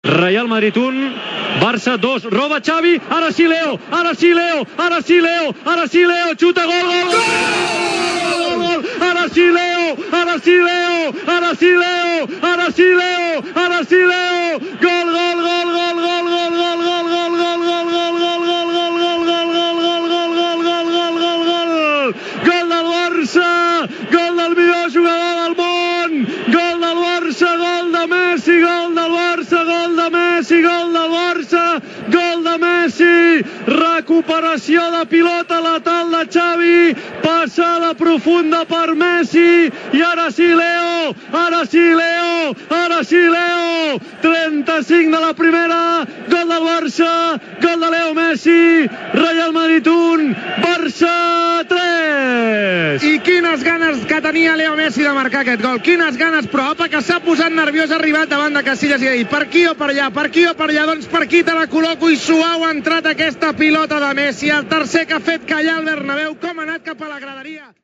Real Madrid 1, Barça 2, roba Xavi, ara sí Leo, ara sí Leo, ara sí Leo, ara sí Leo, xuta, gol, gol, gol, ara sí Leo, ara sí Leo, ara sí Leo, ara sí Leo, ara sí Leo, gol, gol, gol, gol, gol, gol, gol, gol, gol, gol, gol, gol, gol, gol, gol del Barça, gol del millor jugador del món, gol del Barça, gol de Messi, gol del Barça, gol de Messi, gol del Barça, gol de Messi, recuperació de pilota letal de Xavi, passada profunda per Messi, i ara sí Leo, ara sí Leo, ara sí Leo, 35 de la primera, gol del Barça, gol de Leo Messi, Real Madrid 1, Barça 3. I quines ganes que tenia Leo Messi de marcar aquest gol, quines ganes, però apa, que s'ha posat nerviós, ha arribat davant de Casillas i ha dit per aquí o per allà, per aquí o per allà, doncs per aquí te la col·loco, i suau ha entrat aquesta pilota de Messi, el tercer que ha fet callar el Bernabéu, com ha anat cap a la graderia.